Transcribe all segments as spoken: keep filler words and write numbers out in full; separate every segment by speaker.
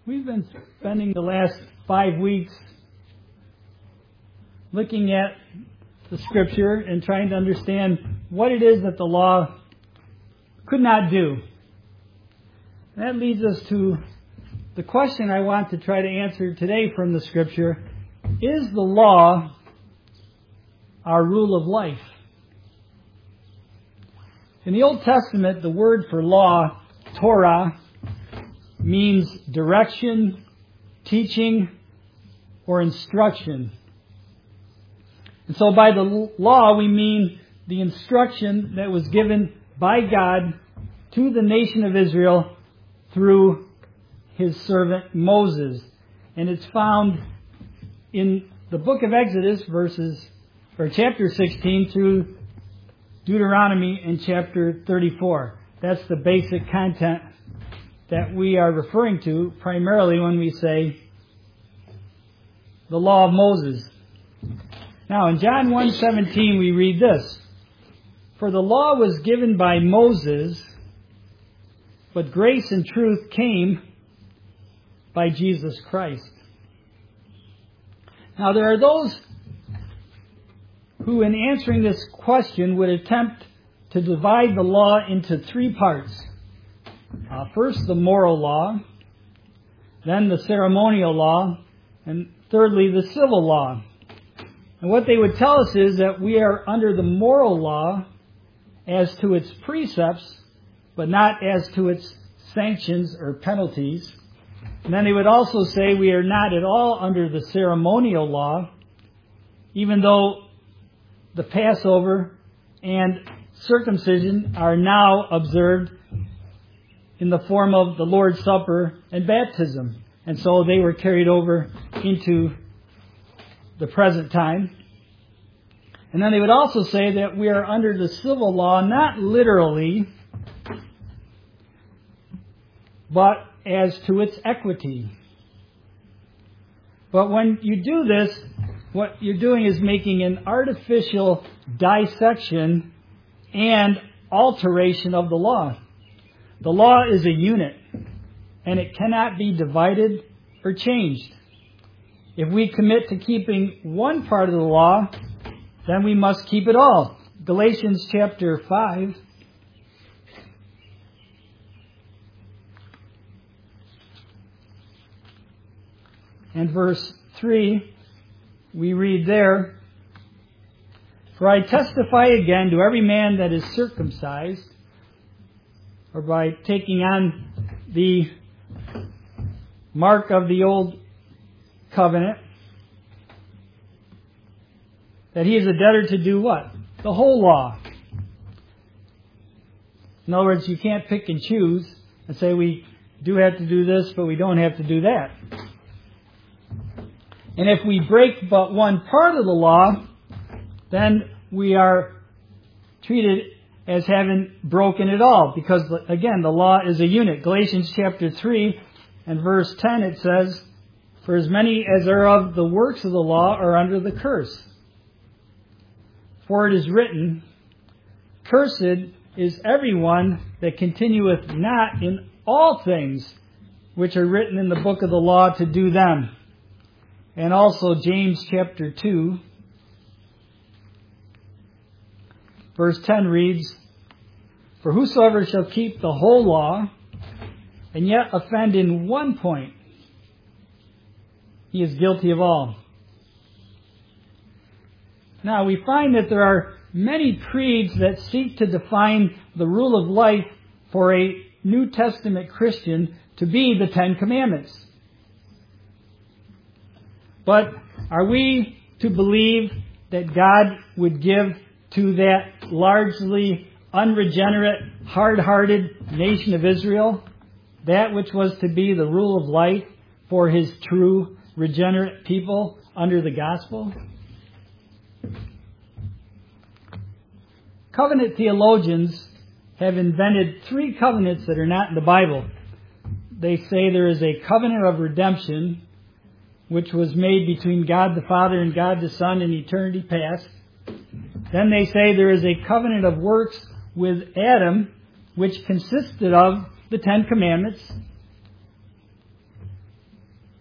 Speaker 1: We've been spending the last five weeks looking at the Scripture and trying to understand what it is that the law could not do. And that leads us to the question I want to try to answer today from the Scripture. Is the law our rule of life? In the Old Testament, the word for law, Torah, means direction, teaching, or instruction. And so by the law, we mean the instruction that was given by God to the nation of Israel through His servant Moses. And it's found in the book of Exodus, verses, or chapter sixteen through Deuteronomy in chapter thirty-four. That's the basic content that we are referring to primarily when we say the law of Moses. Now in John one seventeen we read this: "For the law was given by Moses, but grace and truth came by Jesus Christ." Now there are those who in answering this question would attempt to divide the law into three parts. Uh, first, the moral law, then the ceremonial law, and thirdly, the civil law. And what they would tell us is that we are under the moral law as to its precepts, but not as to its sanctions or penalties. And then they would also say we are not at all under the ceremonial law, even though the Passover and circumcision are now observed in the form of the Lord's Supper and baptism. And so they were carried over into the present time. And then they would also say that we are under the civil law, not literally, but as to its equity. But when you do this, what you're doing is making an artificial dissection and alteration of the law. The law is a unit, and it cannot be divided or changed. If we commit to keeping one part of the law, then we must keep it all. Galatians chapter five and verse three, we read there, "For I testify again to every man that is circumcised," or by taking on the mark of the old covenant, "that he is a debtor to do what? The whole law." In other words, you can't pick and choose and say we do have to do this, but we don't have to do that. And if we break but one part of the law, then we are treated as having broken it all. Because, again, the law is a unit. Galatians chapter three and verse ten, it says, "For as many as are of the works of the law are under the curse. For it is written, Cursed is everyone that continueth not in all things which are written in the book of the law to do them." And also James chapter two, verse ten reads, "For whosoever shall keep the whole law, and yet offend in one point, he is guilty of all." Now we find that there are many creeds that seek to define the rule of life for a New Testament Christian to be the Ten Commandments. But are we to believe that God would give to that largely unregenerate, hard-hearted nation of Israel that which was to be the rule of life for His true, regenerate people under the gospel? Covenant theologians have invented three covenants that are not in the Bible. They say there is a covenant of redemption, which was made between God the Father and God the Son in eternity past. Then they say there is a covenant of works with Adam, which consisted of the Ten Commandments.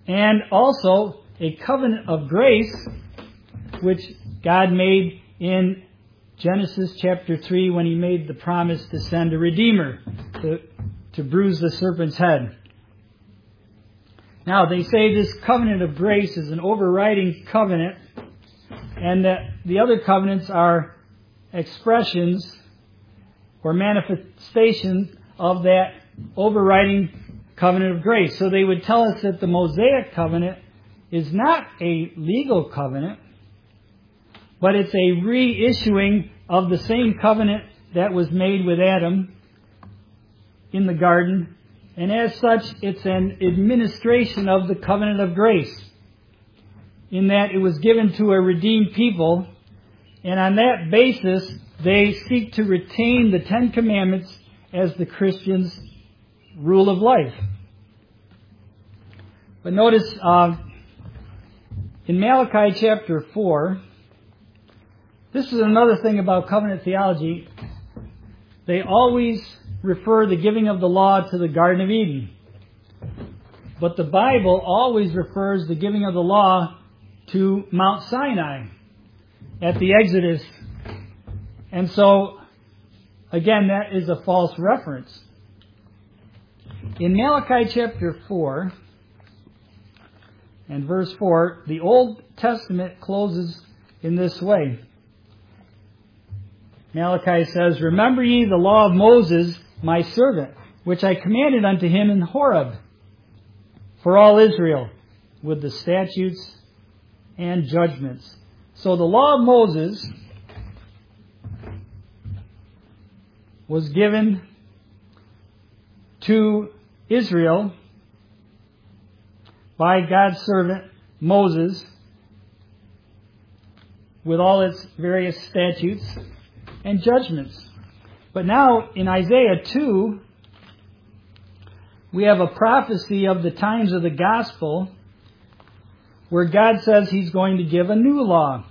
Speaker 1: and also a covenant of grace, which God made in Genesis chapter three when He made the promise to send a Redeemer to, to bruise the serpent's head. Now, they say this covenant of grace is an overriding covenant, and that the other covenants are expressions or manifestations of that overriding covenant of grace. So they would tell us that the Mosaic covenant is not a legal covenant, but it's a reissuing of the same covenant that was made with Adam in the garden. And as such, it's an administration of the covenant of grace, in that it was given to a redeemed people, and on that basis, they seek to retain the Ten Commandments as the Christian's rule of life. But notice, uh, in Malachi chapter four, this is another thing about covenant theology. They always refer the giving of the law to the Garden of Eden. But the Bible always refers the giving of the law to Mount Sinai at the Exodus. And so, again, that is a false reference. In Malachi chapter four and verse four, the Old Testament closes in this way. Malachi says, "Remember ye the law of Moses, my servant, which I commanded unto him in Horeb, for all Israel, with the statutes and judgments." So the law of Moses was given to Israel by God's servant Moses, with all its various statutes and judgments. But now in Isaiah two, we have a prophecy of the times of the gospel where God says He's going to give a new law.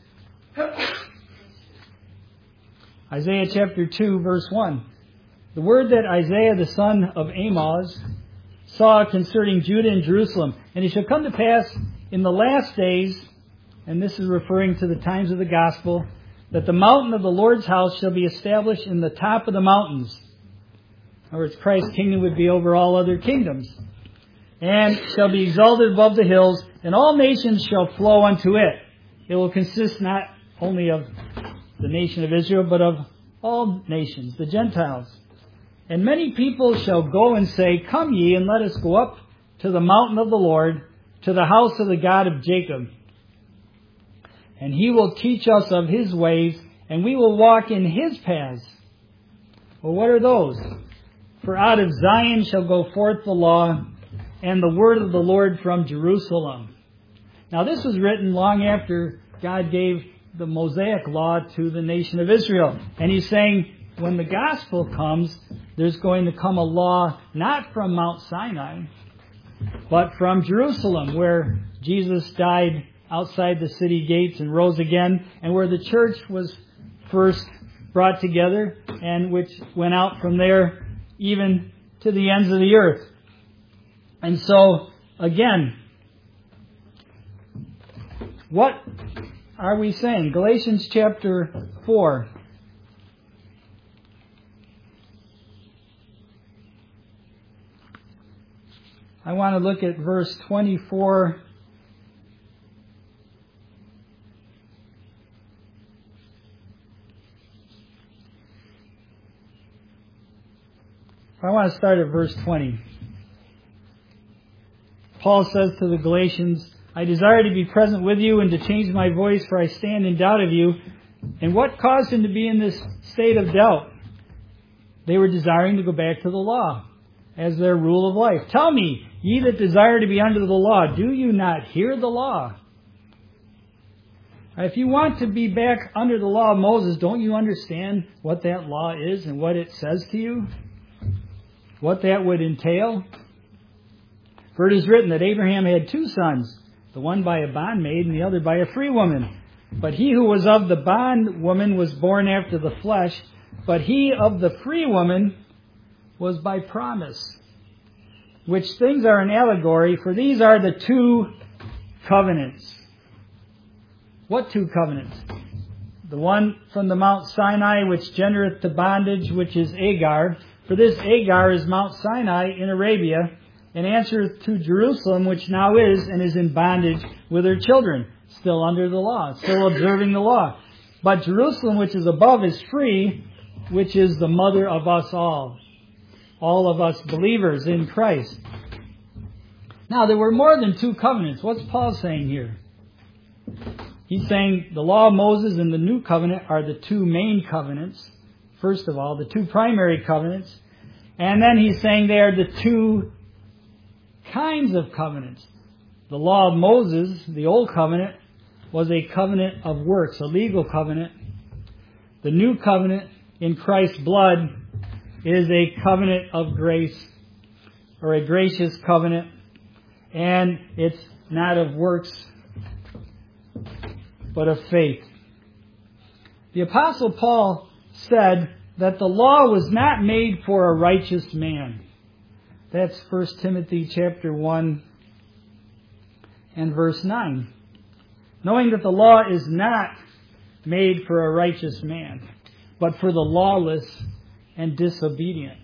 Speaker 1: Isaiah chapter two, verse one. "The word that Isaiah the son of Amoz saw concerning Judah and Jerusalem. And it shall come to pass in the last days," and this is referring to the times of the gospel, "that the mountain of the Lord's house shall be established in the top of the mountains." In other words, Christ's kingdom would be over all other kingdoms. "And shall be exalted above the hills, and all nations shall flow unto it." It will consist not only of the nation of Israel, but of all nations, the Gentiles. "And many people shall go and say, Come ye, and let us go up to the mountain of the Lord, to the house of the God of Jacob. And He will teach us of His ways, and we will walk in His paths." Well, what are those? "For out of Zion shall go forth the law, and the word of the Lord from Jerusalem." Now this was written long after God gave the Mosaic law to the nation of Israel. And He's saying, when the gospel comes, there's going to come a law not from Mount Sinai, but from Jerusalem, where Jesus died outside the city gates and rose again, and where the church was first brought together, and which went out from there even to the ends of the earth. And so, again, what are we saying? Galatians chapter four. I want to look at verse twenty-four. I want to start at verse twenty. Paul says to the Galatians, "I desire to be present with you and to change my voice, for I stand in doubt of you." And what caused him to be in this state of doubt? They were desiring to go back to the law as their rule of life. "Tell me, ye that desire to be under the law, do you not hear the law?" If you want to be back under the law of Moses, don't you understand what that law is and what it says to you? What that would entail? "For it is written that Abraham had two sons, the one by a bondmaid and the other by a free woman. But he who was of the bondwoman was born after the flesh, but he of the free woman was by promise. which things are an allegory, for these are the two covenants. What two covenants? The one from the Mount Sinai, which gendereth to bondage, which is Agar. For this Agar is Mount Sinai in Arabia, and answereth to Jerusalem, which now is, and is in bondage with her children, still under the law, still observing the law. But Jerusalem, which is above, is free, which is the mother of us all. All of us believers in Christ. Now, there were more than two covenants. What's Paul saying here? He's saying the law of Moses and the new covenant are the two main covenants. First of all, the two primary covenants. And then he's saying they are the two kinds of covenants. The law of Moses, the old covenant, was a covenant of works, a legal covenant. The new covenant in Christ's blood is a covenant of grace, or a gracious covenant, and it's not of works, but of faith. The Apostle Paul said that the law was not made for a righteous man. That's First Timothy chapter one and verse nine. Knowing that the law is not made for a righteous man, but for the lawless and disobedient.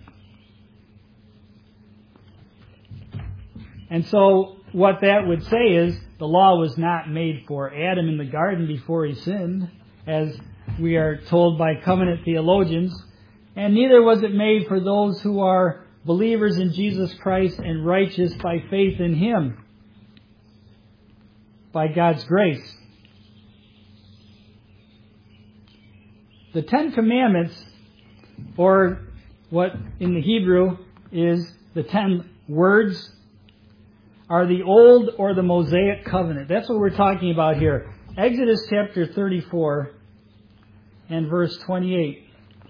Speaker 1: And so what that would say is the law was not made for Adam in the garden before he sinned, as we are told by covenant theologians, and neither was it made for those who are believers in Jesus Christ and righteous by faith in Him, by God's grace. The Ten Commandments, or what in the Hebrew is the ten words, are the old or the Mosaic covenant. That's what we're talking about here. Exodus chapter thirty-four and verse twenty-eight.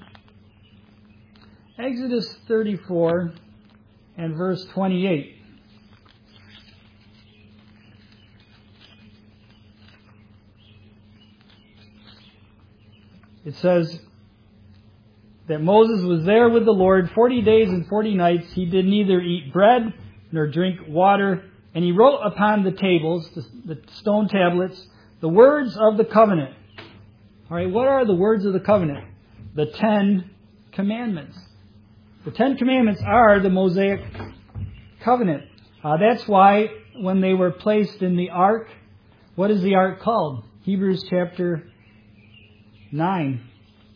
Speaker 1: Exodus thirty-four and verse twenty-eight. It says that Moses was there with the Lord forty days and forty nights. He did neither eat bread nor drink water. And he wrote upon the tables, the, the stone tablets, the words of the covenant. All right, what are the words of the covenant? The Ten Commandments. The Ten Commandments are the Mosaic covenant. Uh, that's why when they were placed in the ark, what is the ark called? Hebrews chapter nine.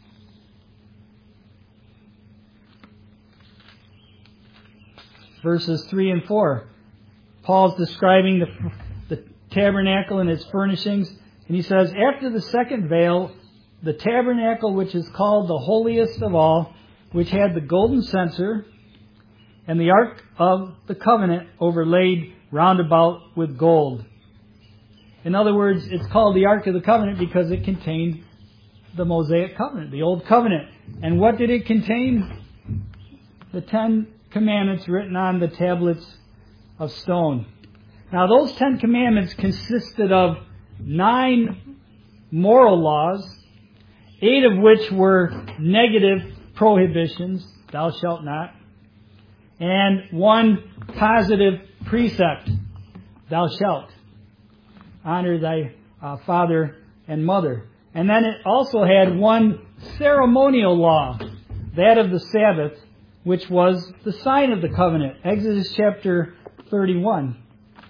Speaker 1: Verses three and four. Paul's describing the, the tabernacle and its furnishings. And he says, after the second veil, the tabernacle which is called the holiest of all, which had the golden censer, and the ark of the covenant overlaid round about with gold. In other words, it's called the Ark of the Covenant because it contained the Mosaic covenant, the Old Covenant. And what did it contain? The Ten Commandments written on the tablets of stone. Now, those Ten Commandments consisted of nine moral laws, eight of which were negative prohibitions, thou shalt not, and one positive precept, thou shalt. Honor thy uh, father and mother. And then it also had one ceremonial law, that of the Sabbath, which was the sign of the covenant. Exodus chapter thirty-one.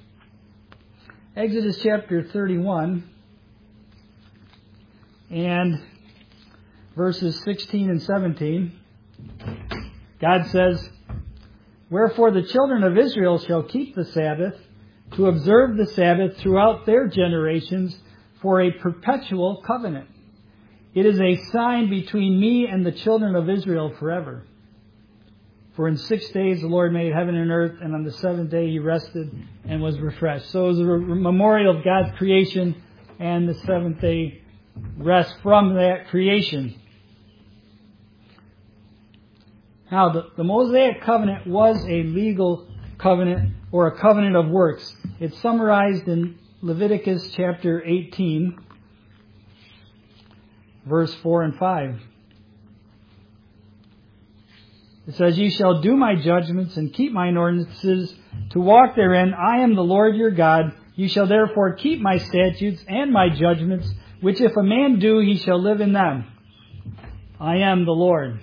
Speaker 1: Exodus chapter thirty-one and verses sixteen and seventeen. God says, wherefore the children of Israel shall keep the Sabbath, to observe the Sabbath throughout their generations for a perpetual covenant. It is a sign between me and the children of Israel forever. For in six days the Lord made heaven and earth, and on the seventh day He rested and was refreshed. So it was a memorial of God's creation and the seventh day rest from that creation. Now, the, the Mosaic covenant was a legal covenant or a covenant of works. It's summarized in Leviticus chapter eighteen, verse four and five. It says, "Ye shall do my judgments and keep mine ordinances to walk therein. I am the Lord your God. Ye shall therefore keep my statutes and my judgments, which if a man do, he shall live in them. I am the Lord."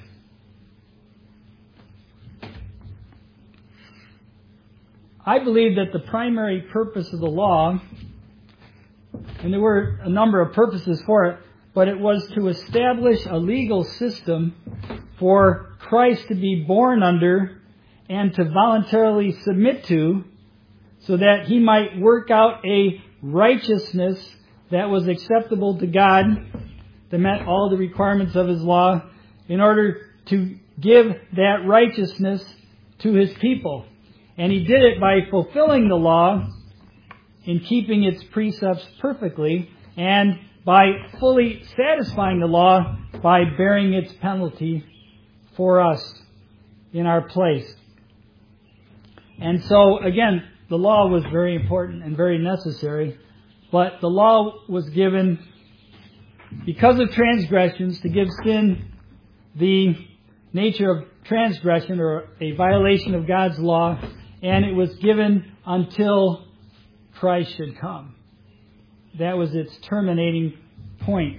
Speaker 1: I believe that the primary purpose of the law, and there were a number of purposes for it, but it was to establish a legal system for Christ to be born under and to voluntarily submit to, so that he might work out a righteousness that was acceptable to God, that met all the requirements of his law, in order to give that righteousness to his people. And he did it by fulfilling the law in keeping its precepts perfectly, and by fully satisfying the law by bearing its penalty for us in our place. And so, again, the law was very important and very necessary, but the law was given because of transgressions, to give sin the nature of transgression or a violation of God's law, and it was given until Christ should come. That was its terminating point.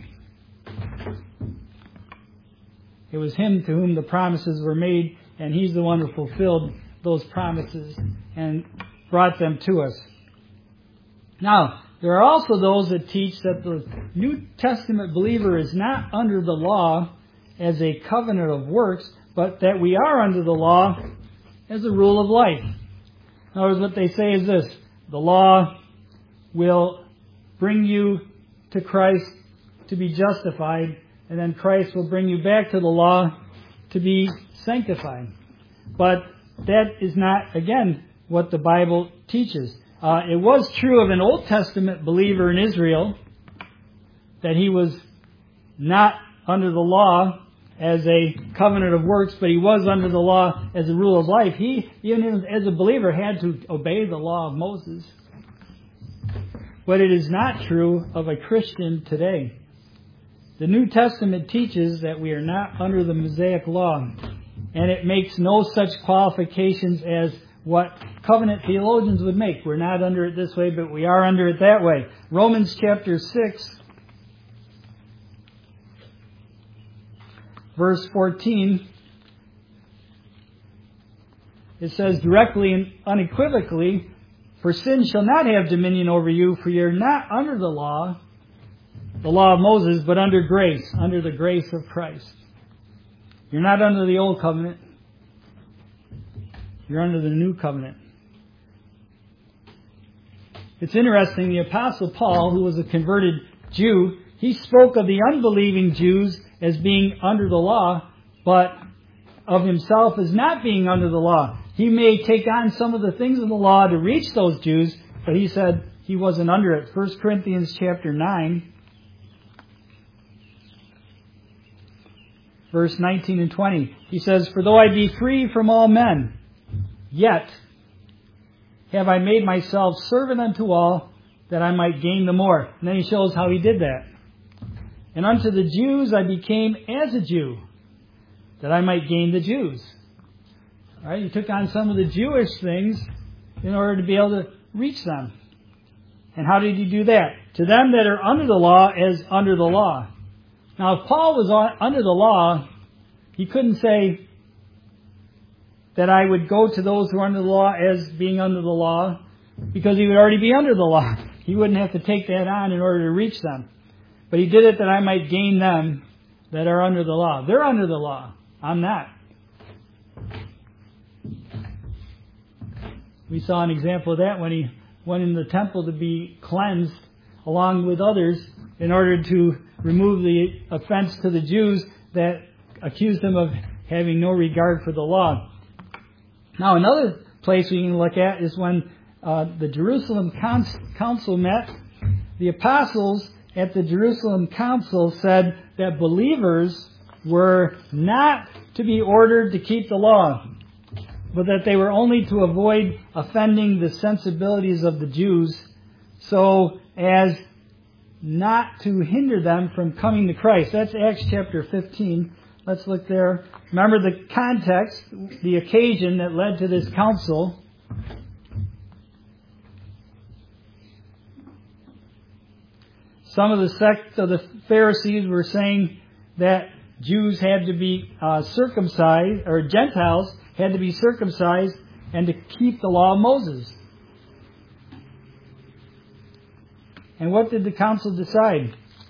Speaker 1: It was him to whom the promises were made, and he's the one who fulfilled those promises and brought them to us. Now, there are also those that teach that the New Testament believer is not under the law as a covenant of works, but that we are under the law as a rule of life. In other words, what they say is this: the law will bring you to Christ to be justified, and then Christ will bring you back to the law to be sanctified. But that is not, again, what the Bible teaches. Uh, it was true of an Old Testament believer in Israel that he was not under the law as a covenant of works, but he was under the law as a rule of life. He, even as a believer, had to obey the law of Moses. But it is not true of a Christian today. The New Testament teaches that we are not under the Mosaic law, and it makes no such qualifications as what covenant theologians would make. We're not under it this way, but we are under it that way. Romans chapter six, verse fourteen, it says directly and unequivocally, "For sin shall not have dominion over you, for you're not under the law, the law of Moses, but under grace, under the grace of Christ." You're not under the old covenant. You're under the new covenant. It's interesting, the Apostle Paul, who was a converted Jew, he spoke of the unbelieving Jews as being under the law, but of himself as not being under the law. He may take on some of the things of the law to reach those Jews, but he said he wasn't under it. First Corinthians chapter nine, verse nineteen and twenty. He says, "For though I be free from all men, yet have I made myself servant unto all, that I might gain the more." And then he shows how he did that. "And unto the Jews I became as a Jew, that I might gain the Jews." All right, he took on some of the Jewish things in order to be able to reach them. And how did he do that? "To them that are under the law as under the law." Now, if Paul was on, under the law, he couldn't say that I would go to those who are under the law as being under the law, because he would already be under the law. He wouldn't have to take that on in order to reach them. But he did it that I might gain them that are under the law. They're under the law. I'm not. We saw an example of that when he went in the temple to be cleansed along with others in order to remove the offense to the Jews that accused him of having no regard for the law. Now, another place we can look at is when uh, the Jerusalem Council met. The apostles at the Jerusalem Council said that believers were not to be ordered to keep the law, but that they were only to avoid offending the sensibilities of the Jews, so as not to hinder them from coming to Christ. That's Acts chapter fifteen, Let's look there. Remember the context, the occasion that led to this council. Some of the sect of the Pharisees were saying that Jews had to be uh, circumcised, or Gentiles had to be circumcised and to keep the law of Moses. And what did the council decide?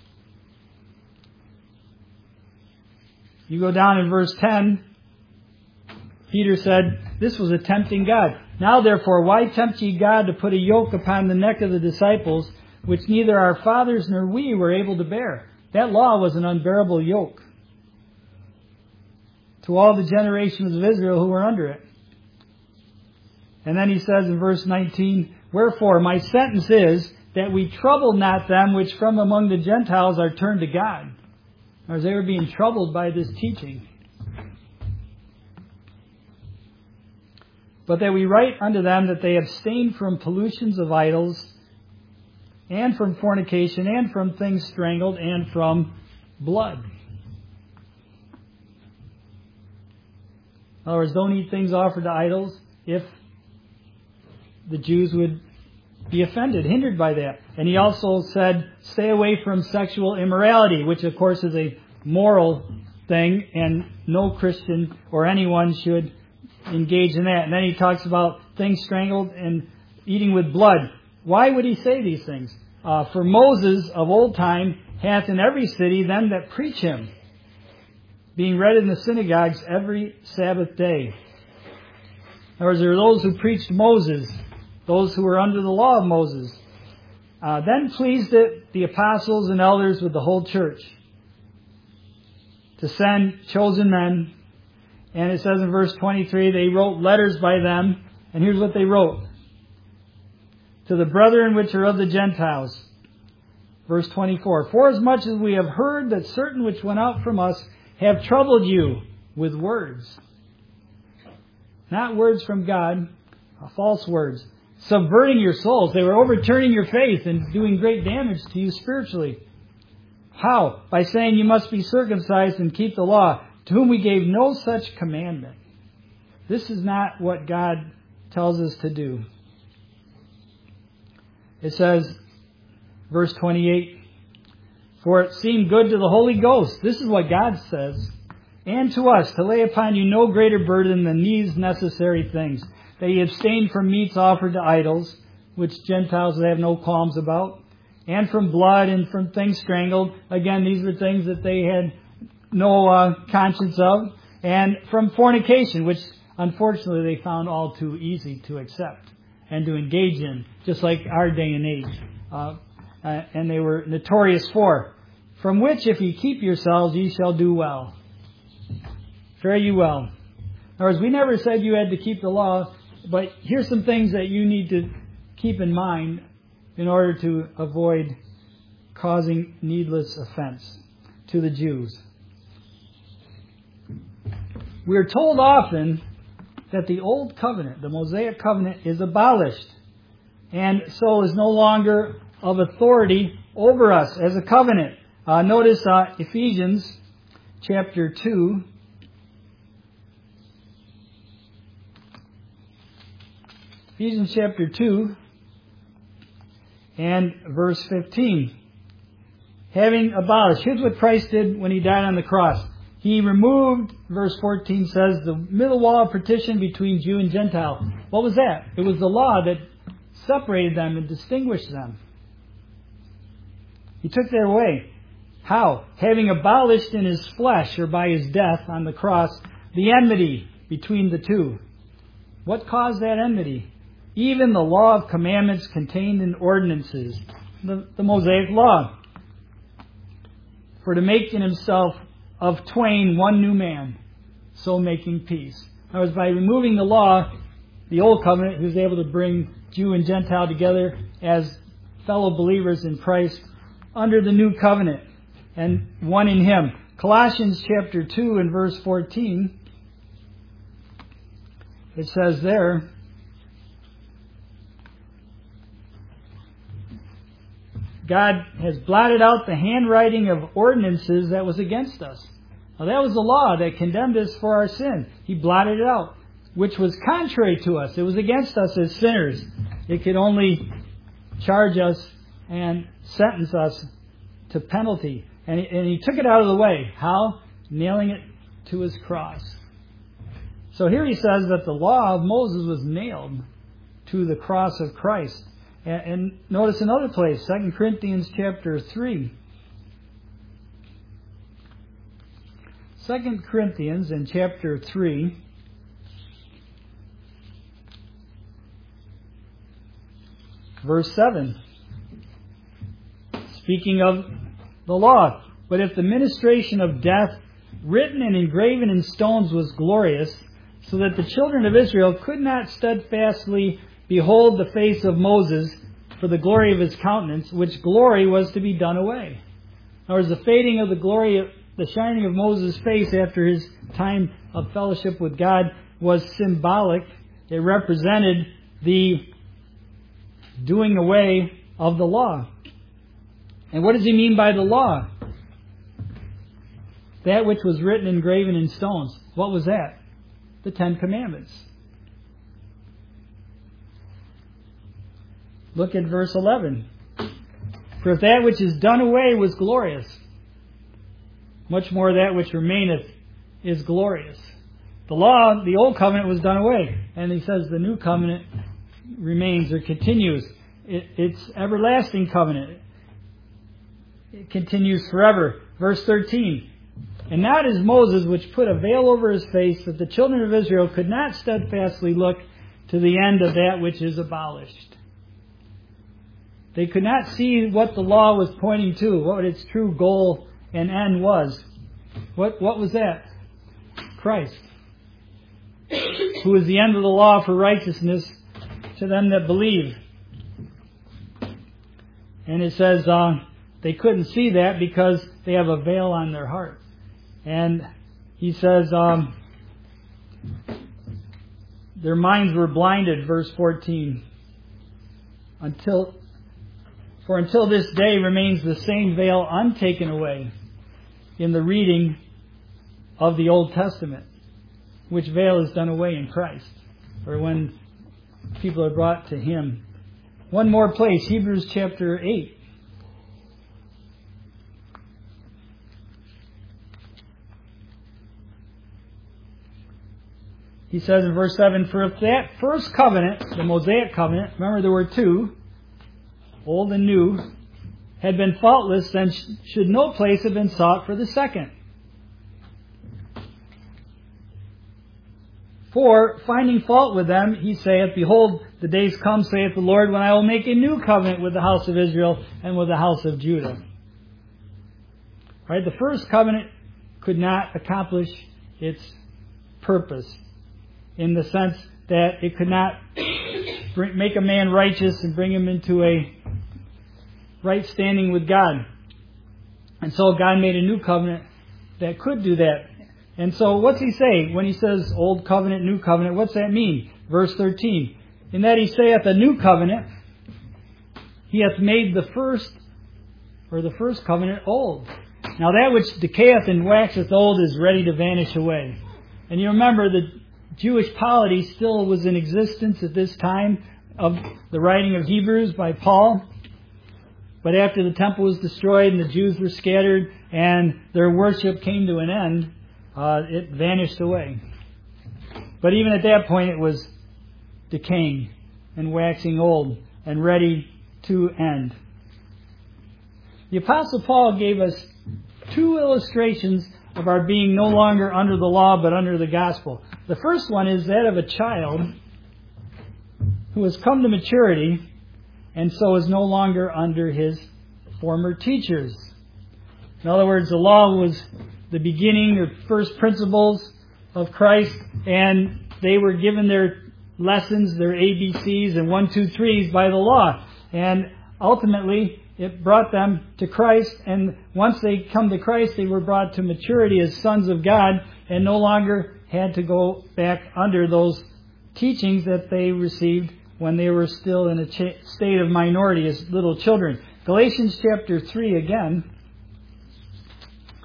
Speaker 1: You go down in verse ten, Peter said, "This was a tempting God. Now therefore, why tempt ye God to put a yoke upon the neck of the disciples, which neither our fathers nor we were able to bear?" That law was an unbearable yoke to all the generations of Israel who were under it. And then he says in verse nineteen, "Wherefore my sentence is that we trouble not them which from among the Gentiles are turned to God." As they were being troubled by this teaching. "But that we write unto them that they abstain from pollutions of idols, and from fornication, and from things strangled, and from blood." In other words, don't eat things offered to idols if the Jews would be offended, hindered by that. And he also said, stay away from sexual immorality, which of course is a moral thing, and no Christian or anyone should engage in that. And then he talks about things strangled and eating with blood. Why would he say these things? Uh, for Moses of old time hath in every city them that preach him, being read in the synagogues every Sabbath day. In other words, there were those who preached Moses, those who were under the law of Moses. Uh, then pleased it the apostles and elders with the whole church to send chosen men. And it says in verse twenty-three, they wrote letters by them. And here's what they wrote. To the brethren which are of the Gentiles. Verse twenty-four, "Forasmuch as we have heard that certain which went out from us have troubled you with words." Not words from God, uh, false words. Subverting your souls. They were overturning your faith and doing great damage to you spiritually. How? By saying you must be circumcised and keep the law, to whom we gave no such commandment. This is not what God tells us to do. It says, verse twenty-eight, "For it seemed good to the Holy Ghost," this is what God says, "and to us to lay upon you no greater burden than these necessary things, that ye abstain from meats offered to idols," which Gentiles have no qualms about, "and from blood and from things strangled." Again, these were things that they had no uh, conscience of. "And from fornication," which unfortunately they found all too easy to accept and to engage in, just like our day and age. Uh, uh, and they were notorious for. "From which if ye keep yourselves, ye shall do well." Fare you well. In other words, we never said you had to keep the law, but here's some things that you need to keep in mind in order to avoid causing needless offense to the Jews. We're told often that the old covenant, the Mosaic covenant, is abolished and so is no longer of authority over us as a covenant. Uh, notice uh, Ephesians chapter two. Ephesians chapter two and verse fifteen. Having abolished. Here's what Christ did when He died on the cross. He removed, verse fourteen says, the middle wall of partition between Jew and Gentile. What was that? It was the law that separated them and distinguished them. He took that away. How? Having abolished in His flesh, or by His death on the cross, the enmity between the two. What caused that enmity? Even the law of commandments contained in ordinances, the, the Mosaic law. For to make in Himself of twain one new man, so making peace. That was by removing the law, the old covenant, He was able to bring Jew and Gentile together as fellow believers in Christ under the new covenant, and one in Him. Colossians chapter two and verse fourteen, it says there, God has blotted out the handwriting of ordinances that was against us. Now that was the law that condemned us for our sin. He blotted it out, which was contrary to us. It was against us as sinners. It could only charge us and sentence us to penalty. And he, and he took it out of the way. How? Nailing it to his cross. So here he says that the law of Moses was nailed to the cross of Christ. And, and notice another place, Second Corinthians chapter three. Second Corinthians in chapter three. Verse seven. Speaking of the law. But if the ministration of death, written and engraven in stones, was glorious, so that the children of Israel could not steadfastly behold the face of Moses for the glory of his countenance, which glory was to be done away. In other words, the fading of the glory, of, the shining of Moses' face after his time of fellowship with God was symbolic. It represented the doing away of the law. And what does he mean by the law? That which was written and engraven in stones. What was that? The Ten Commandments. Look at verse eleven. For if that which is done away was glorious, much more that which remaineth is glorious. The law, the old covenant, was done away. And he says the new covenant remains or continues. It, it's everlasting covenant. It continues forever. Verse thirteen. And not as Moses, which put a veil over his face, that the children of Israel could not steadfastly look to the end of that which is abolished. They could not see what the law was pointing to, what its true goal and end was. What, what was that? Christ, who is the end of the law for righteousness to them that believe. And it says uh, they couldn't see that because they have a veil on their heart. And he says um, their minds were blinded, verse fourteen. Until, for until this day remains the same veil untaken away in the reading of the Old Testament, which veil is done away in Christ, or when people are brought to Him. One more place, Hebrews chapter eight. He says in verse seven, for if that first covenant, the Mosaic covenant, remember there were two, old and new, had been faultless, then should no place have been sought for the second. For, finding fault with them, he saith, behold, the days come, saith the Lord, when I will make a new covenant with the house of Israel and with the house of Judah. Right? The first covenant could not accomplish its purpose, in the sense that it could not bring, make a man righteous and bring him into a right standing with God. And so God made a new covenant that could do that. And so what's he say when he says old covenant, new covenant? What's that mean? Verse thirteen. In that he saith a new covenant, he hath made the first, or the first covenant, old. Now that which decayeth and waxeth old is ready to vanish away. And you remember the Jewish polity still was in existence at this time of the writing of Hebrews by Paul. But after the temple was destroyed and the Jews were scattered and their worship came to an end, uh, it vanished away. But even at that point it was decaying and waxing old and ready to end. The Apostle Paul gave us two illustrations of our being no longer under the law but under the gospel. The first one is that of a child who has come to maturity and so is no longer under his former teachers. In other words, the law was the beginning or first principles of Christ, and they were given their lessons, their A B Cs and one, two, threes by the law. And ultimately, it brought them to Christ, and once they come to Christ, they were brought to maturity as sons of God and no longer had to go back under those teachings that they received when they were still in a ch- state of minority as little children. Galatians chapter three again.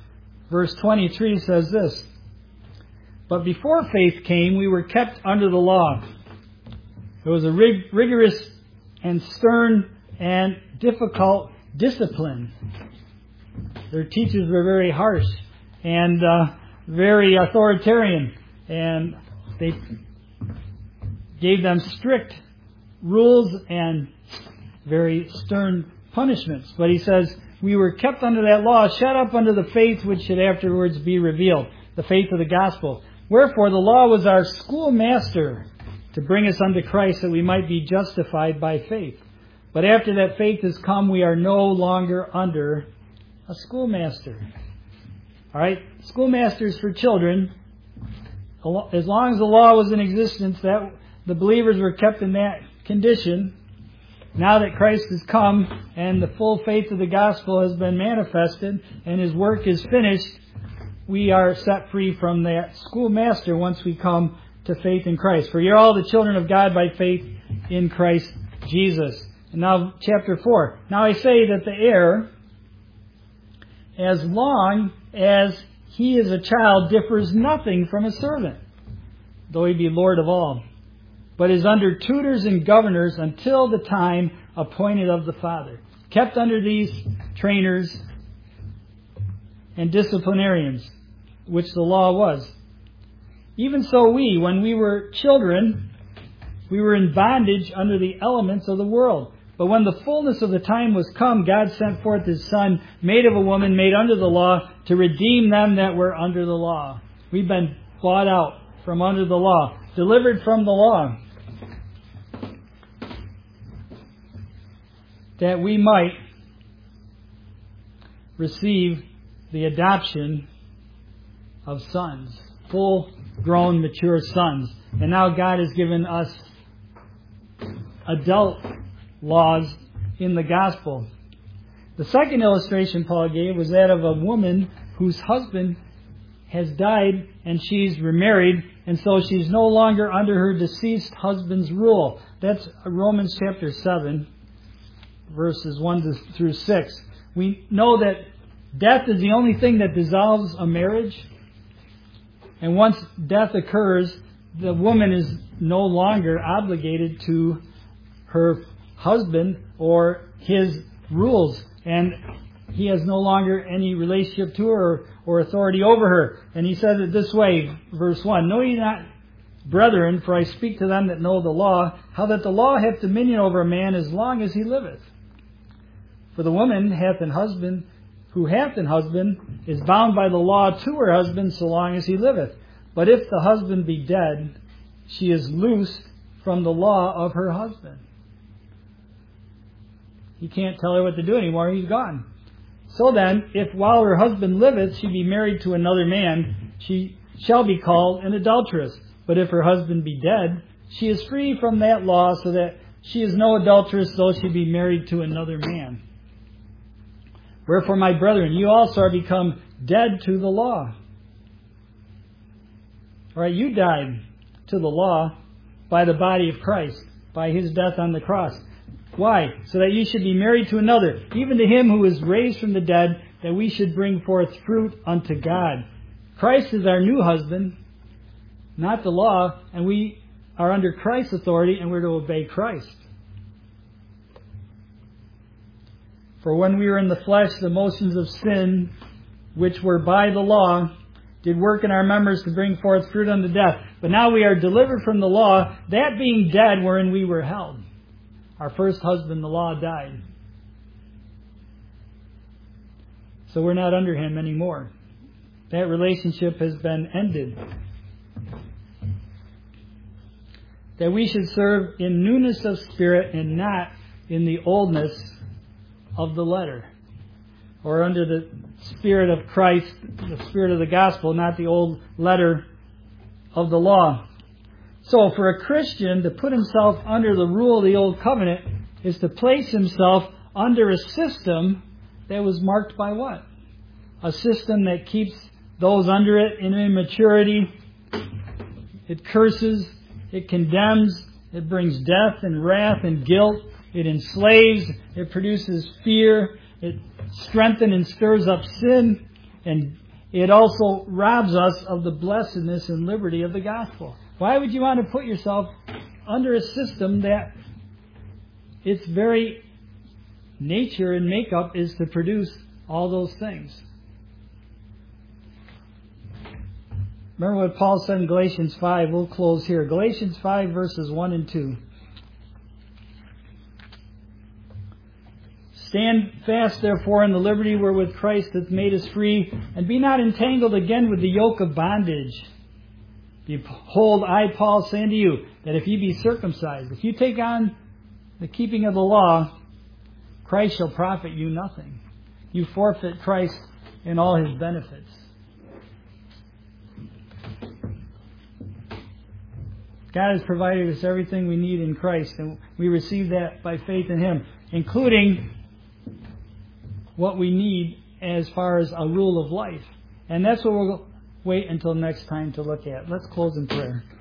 Speaker 1: verse twenty-three says this, "But before faith came, we were kept under the law. It was a rig- rigorous and stern and difficult discipline. Their teachers were very harsh and uh, very authoritarian, and they gave them strict rules and very stern punishments." But he says, we were kept under that law, shut up under the faith which should afterwards be revealed, the faith of the gospel. Wherefore the law was our schoolmaster to bring us unto Christ, that we might be justified by faith. But after that faith has come, we are no longer under a schoolmaster. All right, schoolmasters for children. As long as the law was in existence, that the believers were kept in that condition. Now that Christ has come and the full faith of the gospel has been manifested and His work is finished, we are set free from that schoolmaster once we come to faith in Christ. For you're all the children of God by faith in Christ Jesus. And now chapter four. Now I say that the heir, as long as he is a child, differs nothing from a servant, though he be Lord of all, but is under tutors and governors until the time appointed of the Father. Kept under these trainers and disciplinarians, which the law was. Even so we, when we were children, we were in bondage under the elements of the world. But when the fullness of the time was come, God sent forth His Son, made of a woman, made under the law, to redeem them that were under the law. We've been bought out from under the law, delivered from the law, that we might receive the adoption of sons, full-grown, mature sons. And now God has given us adult laws in the gospel. The second illustration Paul gave was that of a woman whose husband has died and she's remarried, and so she's no longer under her deceased husband's rule. That's Romans chapter seven, verses one through six. We know that death is the only thing that dissolves a marriage. And once death occurs, the woman is no longer obligated to her husband or his rules. And he has no longer any relationship to her or authority over her. And he says it this way, verse one, "Know ye not, brethren, for I speak to them that know the law, how that the law hath dominion over a man as long as he liveth. For the woman hath an husband, who hath an husband, is bound by the law to her husband so long as he liveth. But if the husband be dead, she is loosed from the law of her husband." He can't tell her what to do anymore. He's gone. "So then, if while her husband liveth she be married to another man, she shall be called an adulteress. But if her husband be dead, she is free from that law, so that she is no adulteress, though she be married to another man. Wherefore, my brethren, you also are become dead to the law." All right, you died to the law by the body of Christ, by His death on the cross. Why? So that you should be married to another, even to Him who is raised from the dead, that we should bring forth fruit unto God. Christ is our new husband, not the law, and we are under Christ's authority, and we're to obey Christ. "For when we were in the flesh, the motions of sin, which were by the law, did work in our members to bring forth fruit unto death. But now we are delivered from the law, that being dead wherein we were held." Our first husband, the law, died. So we're not under him anymore. That relationship has been ended. That we should serve in newness of spirit and not in the oldness of the letter. Or under the Spirit of Christ, the Spirit of the gospel, not the old letter of the law. So for a Christian to put himself under the rule of the old covenant is to place himself under a system that was marked by what? A system that keeps those under it in immaturity. It curses, it condemns, it brings death and wrath and guilt. It enslaves, it produces fear, it strengthens and stirs up sin and it also robs us of the blessedness and liberty of the gospel. Why would you want to put yourself under a system that its very nature and makeup is to produce all those things? Remember what Paul said in Galatians five. We'll close here. Galatians five verses one and two. Stand fast, therefore, in the liberty wherewith Christ hath made us free, and be not entangled again with the yoke of bondage. Behold, I, Paul, say unto you, that if ye be circumcised, if you take on the keeping of the law, Christ shall profit you nothing. You forfeit Christ and all His benefits. God has provided us everything we need in Christ, and we receive that by faith in Him, including what we need as far as a rule of life. And that's what we'll wait until next time to look at. Let's close in prayer.